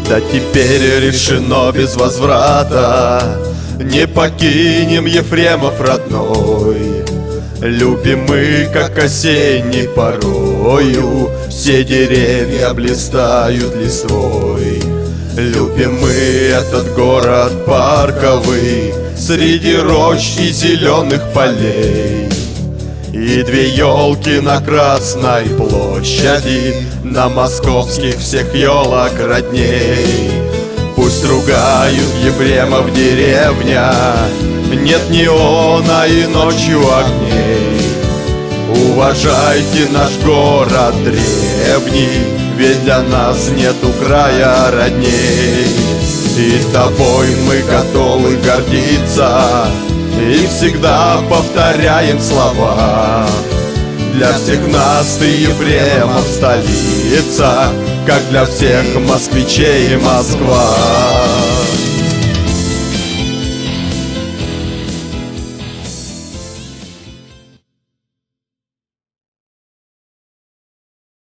Да теперь решено без возврата, не покинем Ефремов родной. Любим мы, как осенней порою, все деревья блистают листвой. Любим мы этот город парковый, среди рощ и зеленых полей. И две елки на Красной площади, на московских всех елок родней. Пусть ругают Ефремов деревня, нет неона и ночью огней. Уважайте наш город древний, ведь для нас нету края родней. И тобой мы готовы гордиться, и всегда повторяем слова. Для всех нас ты, Ефремов, столица, как для всех москвичей Москва.